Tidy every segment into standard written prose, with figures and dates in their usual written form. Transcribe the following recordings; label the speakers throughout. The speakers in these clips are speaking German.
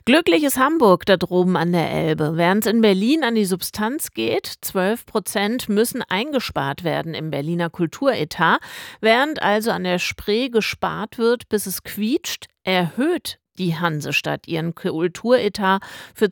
Speaker 1: Glückliches Hamburg da droben an der Elbe. Während es in Berlin an die Substanz geht, 12% müssen eingespart werden im Berliner Kulturetat. Während also an der Spree gespart wird, bis es quietscht, erhöht die Hansestadt ihren Kulturetat für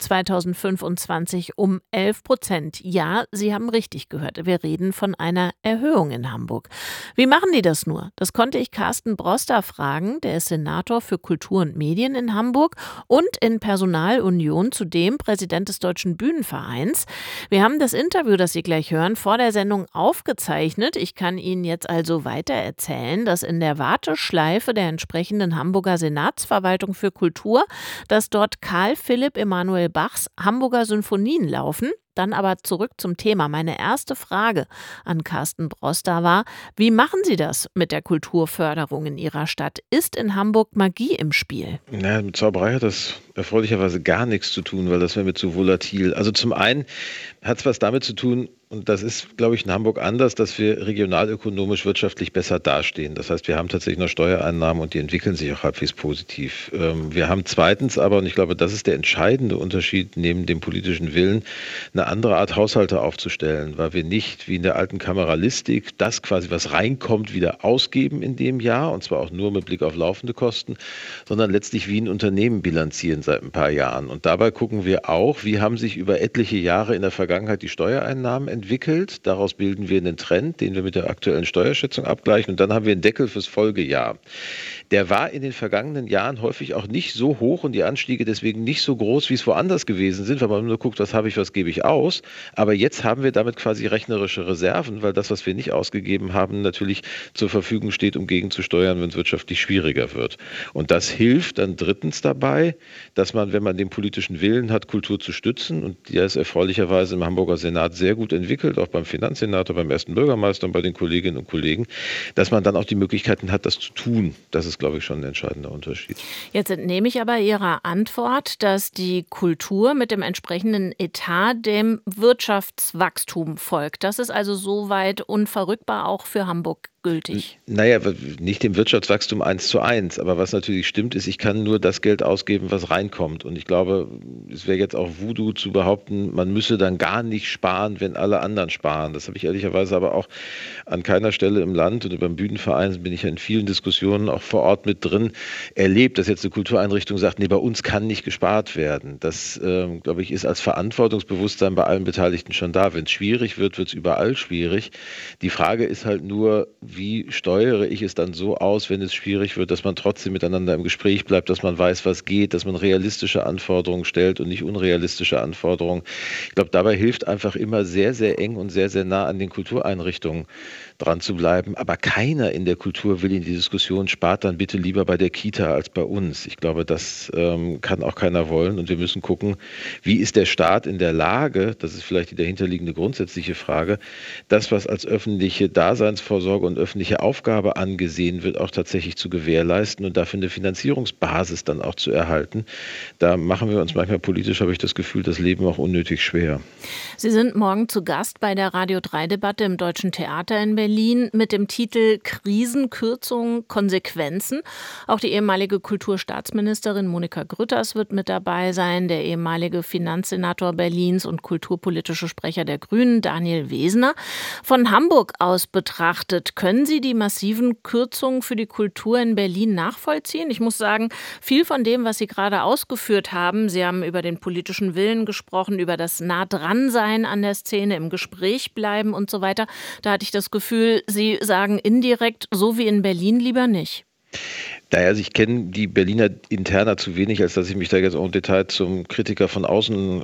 Speaker 1: 2025 um 11%. Ja, Sie haben richtig gehört. Wir reden von einer Erhöhung in Hamburg. Wie machen die das nur? Das konnte ich Carsten Broster fragen. Der ist Senator für Kultur und Medien in Hamburg und in Personalunion zudem Präsident des Deutschen Bühnenvereins. Wir haben das Interview, das Sie gleich hören, vor der Sendung aufgezeichnet. Ich kann Ihnen jetzt also weiter erzählen, dass in der Warteschleife der entsprechenden Hamburger Senatsverwaltung für Kultur, dass dort Karl Philipp Emanuel Bachs Hamburger Sinfonien laufen. Dann aber zurück zum Thema. Meine erste Frage an Carsten Broster war, wie machen Sie das mit der Kulturförderung in Ihrer Stadt? Ist in Hamburg Magie im Spiel?
Speaker 2: Ja, mit Zauberei hat das erfreulicherweise gar nichts zu tun, weil das wäre mir zu volatil. Also zum einen hat es was damit zu tun, und das ist, glaube ich, in Hamburg anders, dass wir regionalökonomisch wirtschaftlich besser dastehen. Das heißt, wir haben tatsächlich noch Steuereinnahmen und die entwickeln sich auch halbwegs positiv. Wir haben zweitens aber, und ich glaube, das ist der entscheidende Unterschied neben dem politischen Willen, eine andere Art Haushalte aufzustellen, weil wir nicht wie in der alten Kameralistik das quasi, was reinkommt, wieder ausgeben in dem Jahr, und zwar auch nur mit Blick auf laufende Kosten, sondern letztlich wie ein Unternehmen bilanzieren seit ein paar Jahren. Und dabei gucken wir auch, wie haben sich über etliche Jahre in der Vergangenheit die Steuereinnahmen entwickelt. Daraus bilden wir einen Trend, den wir mit der aktuellen Steuerschätzung abgleichen. Und dann haben wir einen Deckel fürs Folgejahr. Der war in den vergangenen Jahren häufig auch nicht so hoch und die Anstiege deswegen nicht so groß, wie es woanders gewesen sind, weil man nur guckt, was habe ich, was gebe ich aus. Aber jetzt haben wir damit quasi rechnerische Reserven, weil das, was wir nicht ausgegeben haben, natürlich zur Verfügung steht, um gegenzusteuern, wenn es wirtschaftlich schwieriger wird. Und das hilft dann drittens dabei, dass man, wenn man den politischen Willen hat, Kultur zu stützen, und der ist erfreulicherweise im Hamburger Senat sehr gut entwickelt, auch beim Finanzsenator, beim ersten Bürgermeister und bei den Kolleginnen und Kollegen, dass man dann auch die Möglichkeiten hat, das zu tun. Das ist, glaube ich, schon ein entscheidender Unterschied.
Speaker 1: Jetzt entnehme ich aber Ihrer Antwort, dass die Kultur mit dem entsprechenden Etat dem Wirtschaftswachstum folgt. Das ist also soweit unverrückbar auch für Hamburg gültig.
Speaker 2: Naja, nicht dem Wirtschaftswachstum 1:1, aber was natürlich stimmt, ist, ich kann nur das Geld ausgeben, was reinkommt. Und ich glaube, es wäre jetzt auch Voodoo zu behaupten, man müsse dann gar nicht sparen, wenn alle anderen sparen. Das habe ich ehrlicherweise aber auch an keiner Stelle im Land, und beim Bühnenverein bin ich ja in vielen Diskussionen auch vor Ort mit drin, erlebt, dass jetzt eine Kultureinrichtung sagt, nee, bei uns kann nicht gespart werden. Das, glaube ich, ist als Verantwortungsbewusstsein bei allen Beteiligten schon da. Wenn es schwierig wird, wird es überall schwierig. Die Frage ist halt nur, wie steuere ich es dann so aus, wenn es schwierig wird, dass man trotzdem miteinander im Gespräch bleibt, dass man weiß, was geht, dass man realistische Anforderungen stellt und nicht unrealistische Anforderungen. Ich glaube, dabei hilft einfach immer sehr, sehr eng und sehr, sehr nah an den Kultureinrichtungen dran zu bleiben. Aber keiner in der Kultur will in die Diskussion, spart dann bitte lieber bei der Kita als bei uns. Ich glaube, das kann auch keiner wollen. Und wir müssen gucken, wie ist der Staat in der Lage, das ist vielleicht die dahinterliegende grundsätzliche Frage, das, was als öffentliche Daseinsvorsorge und öffentliche Aufgabe angesehen wird, auch tatsächlich zu gewährleisten und dafür eine Finanzierungsbasis dann auch zu erhalten. Da machen wir uns manchmal politisch, habe ich das Gefühl, das Leben auch unnötig schwer.
Speaker 1: Sie sind morgen zu Gast bei der Radio-3-Debatte im Deutschen Theater in Berlin mit dem Titel Krisenkürzung, Konsequenzen. Auch die ehemalige Kulturstaatsministerin Monika Grütters wird mit dabei sein, der ehemalige Finanzsenator Berlins und kulturpolitische Sprecher der Grünen Daniel Wesner. Von Hamburg aus betrachtet, können Sie die massiven Kürzungen für die Kultur in Berlin nachvollziehen? Ich muss sagen, viel von dem, was Sie gerade ausgeführt haben, Sie haben über den politischen Willen gesprochen, über das nah dran sein an der Szene, im Gespräch bleiben und so weiter. Da hatte ich das Gefühl, Sie sagen indirekt, so wie in Berlin lieber nicht.
Speaker 2: Naja, also ich kenne die Berliner Interna zu wenig, als dass ich mich da jetzt auch im Detail zum Kritiker von außen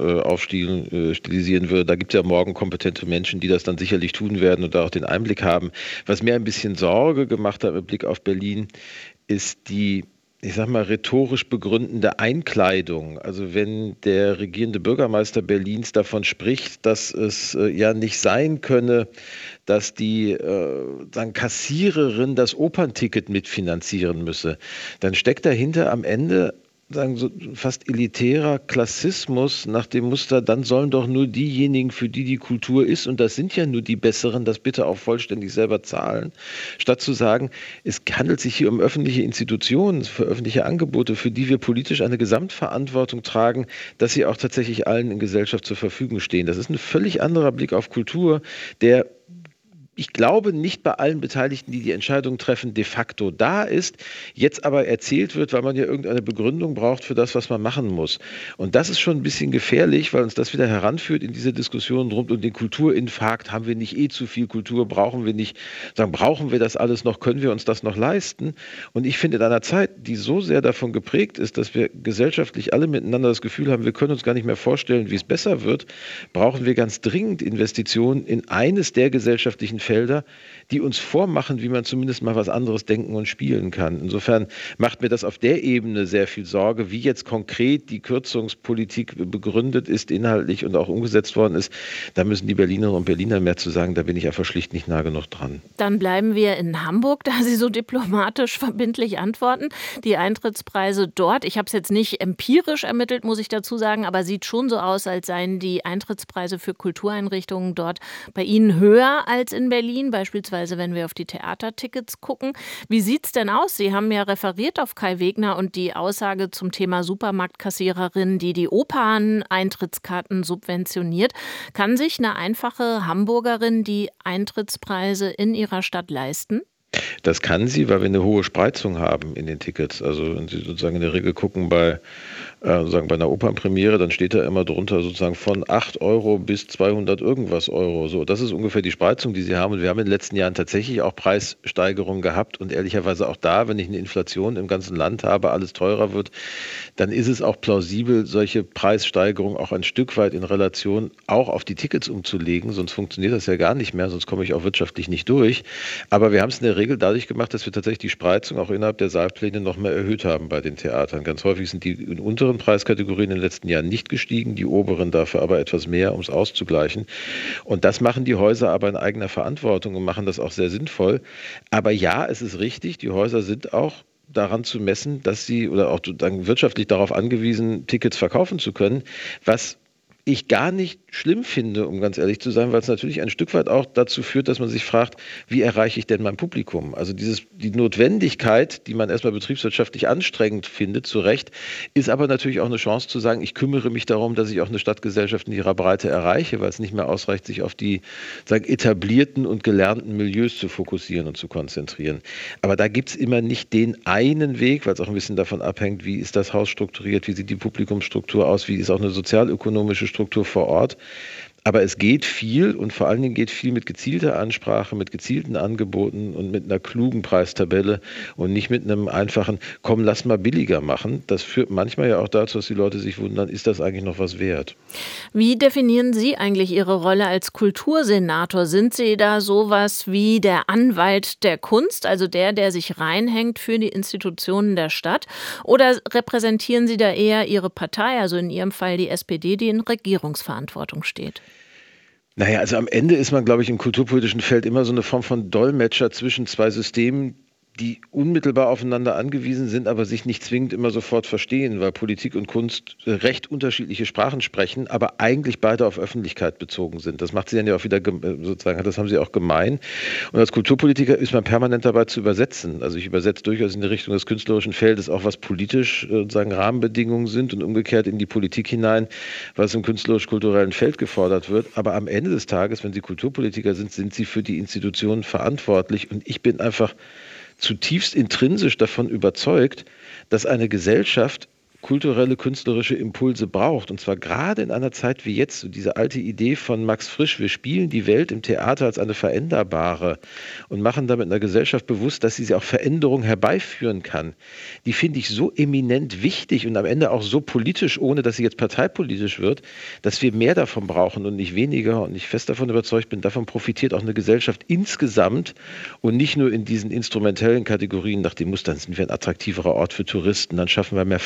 Speaker 2: stilisieren würde. Da gibt es ja morgen kompetente Menschen, die das dann sicherlich tun werden und da auch den Einblick haben. Was mir ein bisschen Sorge gemacht hat mit Blick auf Berlin, ist die, ich sag mal, rhetorisch begründende Einkleidung. Also wenn der regierende Bürgermeister Berlins davon spricht, dass es ja nicht sein könne, dass die dann Kassiererin das Opernticket mitfinanzieren müsse, dann steckt dahinter am Ende sagen so fast elitärer Klassismus nach dem Muster, dann sollen doch nur diejenigen, für die die Kultur ist, und das sind ja nur die Besseren, das bitte auch vollständig selber zahlen, statt zu sagen, es handelt sich hier um öffentliche Institutionen, für öffentliche Angebote, für die wir politisch eine Gesamtverantwortung tragen, dass sie auch tatsächlich allen in Gesellschaft zur Verfügung stehen. Das ist ein völlig anderer Blick auf Kultur, der, ich glaube, nicht bei allen Beteiligten, die die Entscheidungen treffen, de facto da ist, jetzt aber erzählt wird, weil man ja irgendeine Begründung braucht für das, was man machen muss. Und das ist schon ein bisschen gefährlich, weil uns das wieder heranführt in diese Diskussion rund um den Kulturinfarkt. Haben wir nicht zu viel Kultur? Brauchen wir nicht? Brauchen wir das alles noch? Können wir uns das noch leisten? Und ich finde, in einer Zeit, die so sehr davon geprägt ist, dass wir gesellschaftlich alle miteinander das Gefühl haben, wir können uns gar nicht mehr vorstellen, wie es besser wird, brauchen wir ganz dringend Investitionen in eines der gesellschaftlichen Felder, die uns vormachen, wie man zumindest mal was anderes denken und spielen kann. Insofern macht mir das auf der Ebene sehr viel Sorge, wie jetzt konkret die Kürzungspolitik begründet ist, inhaltlich und auch umgesetzt worden ist. Da müssen die Berlinerinnen und Berliner mehr zu sagen, da bin ich einfach schlicht nicht nah genug dran.
Speaker 1: Dann bleiben wir in Hamburg, da Sie so diplomatisch verbindlich antworten. Die Eintrittspreise dort, ich habe es jetzt nicht empirisch ermittelt, muss ich dazu sagen, aber sieht schon so aus, als seien die Eintrittspreise für Kultureinrichtungen dort bei Ihnen höher als in Berlin, beispielsweise wenn wir auf die Theatertickets gucken. Wie sieht es denn aus? Sie haben ja referiert auf Kai Wegner und die Aussage zum Thema Supermarktkassiererin, die die Opern-Eintrittskarten subventioniert. Kann sich eine einfache Hamburgerin die Eintrittspreise in ihrer Stadt leisten?
Speaker 2: Das kann sie, weil wir eine hohe Spreizung haben in den Tickets. Also wenn Sie sozusagen in der Regel gucken bei einer Opernpremiere, dann steht da immer drunter sozusagen von 8 Euro bis 200 irgendwas Euro. So, das ist ungefähr die Spreizung, die sie haben. Und wir haben in den letzten Jahren tatsächlich auch Preissteigerungen gehabt. Und ehrlicherweise auch da, wenn ich eine Inflation im ganzen Land habe, alles teurer wird, dann ist es auch plausibel, solche Preissteigerungen auch ein Stück weit in Relation auch auf die Tickets umzulegen. Sonst funktioniert das ja gar nicht mehr, sonst komme ich auch wirtschaftlich nicht durch. Aber wir haben es in der Regel dadurch gemacht, dass wir tatsächlich die Spreizung auch innerhalb der Saalpläne noch mehr erhöht haben bei den Theatern. Ganz häufig sind die in unteren Preiskategorien in den letzten Jahren nicht gestiegen, die oberen dafür aber etwas mehr, um es auszugleichen. Und das machen die Häuser aber in eigener Verantwortung und machen das auch sehr sinnvoll. Aber ja, es ist richtig, die Häuser sind auch daran zu messen, dass sie oder auch dann wirtschaftlich darauf angewiesen, Tickets verkaufen zu können, was ich gar nicht schlimm finde, um ganz ehrlich zu sein, weil es natürlich ein Stück weit auch dazu führt, dass man sich fragt, wie erreiche ich denn mein Publikum? Also die Notwendigkeit, die man erstmal betriebswirtschaftlich anstrengend findet, zu Recht, ist aber natürlich auch eine Chance zu sagen, ich kümmere mich darum, dass ich auch eine Stadtgesellschaft in ihrer Breite erreiche, weil es nicht mehr ausreicht, sich auf die etablierten und gelernten Milieus zu fokussieren und zu konzentrieren. Aber da gibt es immer nicht den einen Weg, weil es auch ein bisschen davon abhängt, wie ist das Haus strukturiert, wie sieht die Publikumsstruktur aus, wie ist auch eine sozialökonomische Struktur vor Ort. Aber es geht viel und vor allen Dingen geht viel mit gezielter Ansprache, mit gezielten Angeboten und mit einer klugen Preistabelle und nicht mit einem einfachen, komm, lass mal billiger machen. Das führt manchmal ja auch dazu, dass die Leute sich wundern, ist das eigentlich noch was wert?
Speaker 1: Wie definieren Sie eigentlich Ihre Rolle als Kultursenator? Sind Sie da sowas wie der Anwalt der Kunst, also der sich reinhängt für die Institutionen der Stadt? Oder repräsentieren Sie da eher Ihre Partei, also in Ihrem Fall die SPD, die in Regierungsverantwortung steht?
Speaker 2: Naja, also am Ende ist man, glaube ich, im kulturpolitischen Feld immer so eine Form von Dolmetscher zwischen zwei Systemen, die unmittelbar aufeinander angewiesen sind, aber sich nicht zwingend immer sofort verstehen, weil Politik und Kunst recht unterschiedliche Sprachen sprechen, aber eigentlich beide auf Öffentlichkeit bezogen sind. Das macht sie dann ja auch wieder, sozusagen, das haben sie auch gemein. Und als Kulturpolitiker ist man permanent dabei zu übersetzen. Also ich übersetze durchaus in die Richtung des künstlerischen Feldes auch, was politisch sozusagen Rahmenbedingungen sind und umgekehrt in die Politik hinein, was im künstlerisch-kulturellen Feld gefordert wird. Aber am Ende des Tages, wenn Sie Kulturpolitiker sind, sind Sie für die Institutionen verantwortlich. Und ich bin einfach zutiefst intrinsisch davon überzeugt, dass eine Gesellschaft kulturelle, künstlerische Impulse braucht. Und zwar gerade in einer Zeit wie jetzt, so diese alte Idee von Max Frisch, wir spielen die Welt im Theater als eine veränderbare und machen damit einer Gesellschaft bewusst, dass sie auch Veränderung herbeiführen kann. Die finde ich so eminent wichtig und am Ende auch so politisch, ohne dass sie jetzt parteipolitisch wird, dass wir mehr davon brauchen und nicht weniger. Und ich fest davon überzeugt bin, davon profitiert auch eine Gesellschaft insgesamt und nicht nur in diesen instrumentellen Kategorien nach dem Muster, dann sind wir ein attraktiverer Ort für Touristen, dann schaffen wir mehr Fachkräfte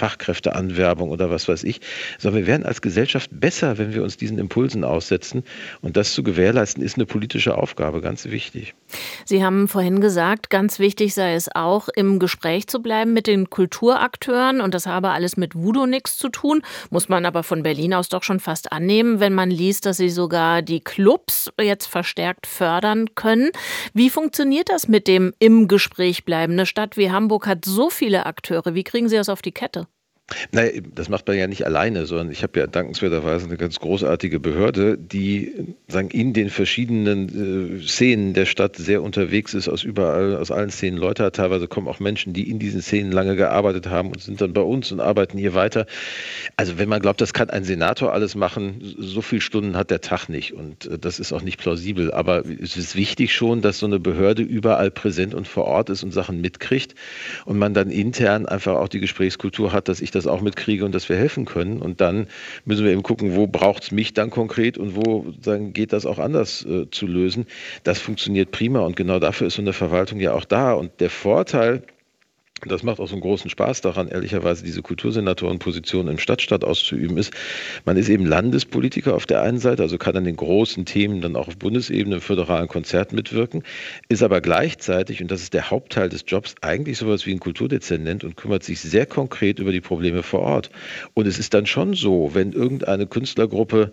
Speaker 2: bestimmte Anwerbung oder was weiß ich, sondern wir werden als Gesellschaft besser, wenn wir uns diesen Impulsen aussetzen. Und das zu gewährleisten, ist eine politische Aufgabe, ganz wichtig.
Speaker 1: Sie haben vorhin gesagt, ganz wichtig sei es auch, im Gespräch zu bleiben mit den Kulturakteuren. Und das habe alles mit Voodoo nichts zu tun. Muss man aber von Berlin aus doch schon fast annehmen, wenn man liest, dass sie sogar die Clubs jetzt verstärkt fördern können. Wie funktioniert das mit dem im Gespräch bleiben? Eine Stadt wie Hamburg hat so viele Akteure. Wie kriegen Sie das auf die Kette?
Speaker 2: Naja, das macht man ja nicht alleine, sondern ich habe ja dankenswerterweise eine ganz großartige Behörde, die in den verschiedenen Szenen der Stadt sehr unterwegs ist, aus allen Szenen Leute hat. Teilweise kommen auch Menschen, die in diesen Szenen lange gearbeitet haben und sind dann bei uns und arbeiten hier weiter. Also wenn man glaubt, das kann ein Senator alles machen, so viele Stunden hat der Tag nicht und das ist auch nicht plausibel. Aber es ist wichtig schon, dass so eine Behörde überall präsent und vor Ort ist und Sachen mitkriegt und man dann intern einfach auch die Gesprächskultur hat, dass ich das auch mitkriege und dass wir helfen können. Und dann müssen wir eben gucken, wo braucht es mich dann konkret und wo dann geht das auch anders zu lösen. Das funktioniert prima und genau dafür ist so eine Verwaltung ja auch da. Und der Vorteil, das macht auch so einen großen Spaß daran, ehrlicherweise diese Kultursenatorenposition im Stadtstaat auszuüben, ist, man ist eben Landespolitiker auf der einen Seite, also kann an den großen Themen dann auch auf Bundesebene im föderalen Konzert mitwirken, ist aber gleichzeitig, und das ist der Hauptteil des Jobs, eigentlich sowas wie ein Kulturdezernent und kümmert sich sehr konkret über die Probleme vor Ort. Und es ist dann schon so, wenn irgendeine Künstlergruppe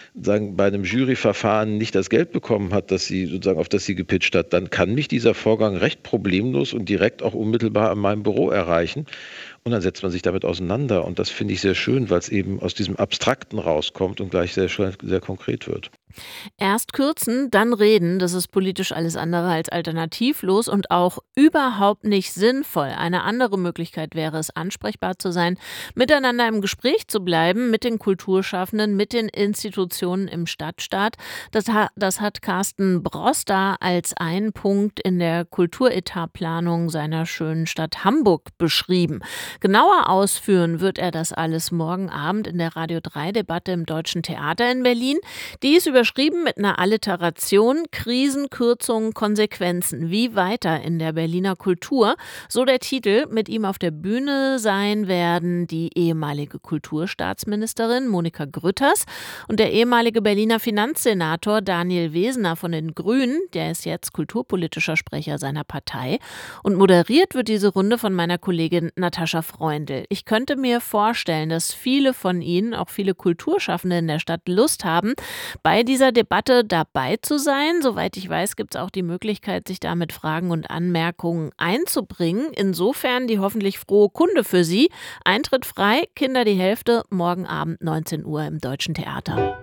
Speaker 2: bei einem Juryverfahren nicht das Geld bekommen hat, auf das sie gepitcht hat, dann kann mich dieser Vorgang recht problemlos und direkt auch unmittelbar an meinem Büro erreichen. Und dann setzt man sich damit auseinander. Und das finde ich sehr schön, weil es eben aus diesem Abstrakten rauskommt und gleich sehr, sehr konkret wird.
Speaker 1: Erst kürzen, dann reden, das ist politisch alles andere als alternativlos und auch überhaupt nicht sinnvoll. Eine andere Möglichkeit wäre es, ansprechbar zu sein, miteinander im Gespräch zu bleiben, mit den Kulturschaffenden, mit den Institutionen im Stadtstaat. Das hat Carsten Broster als einen Punkt in der Kulturetatplanung seiner schönen Stadt Hamburg beschrieben. Genauer ausführen wird er das alles morgen Abend in der Radio 3-Debatte im Deutschen Theater in Berlin. Die ist überschrieben mit einer Alliteration: Krisen, Kürzungen, Konsequenzen. Wie weiter in der Berliner Kultur? So der Titel. Mit ihm auf der Bühne sein werden die ehemalige Kulturstaatsministerin Monika Grütters und der ehemalige Berliner Finanzsenator Daniel Wesener von den Grünen. Der ist jetzt kulturpolitischer Sprecher seiner Partei. Und moderiert wird diese Runde von meiner Kollegin Natascha Freundl. Ich könnte mir vorstellen, dass viele von Ihnen, auch viele Kulturschaffende in der Stadt, Lust haben, bei dieser Debatte dabei zu sein. Soweit ich weiß, gibt es auch die Möglichkeit, sich da mit Fragen und Anmerkungen einzubringen. Insofern die hoffentlich frohe Kunde für Sie. Eintritt frei, Kinder die Hälfte, morgen Abend 19 Uhr im Deutschen Theater.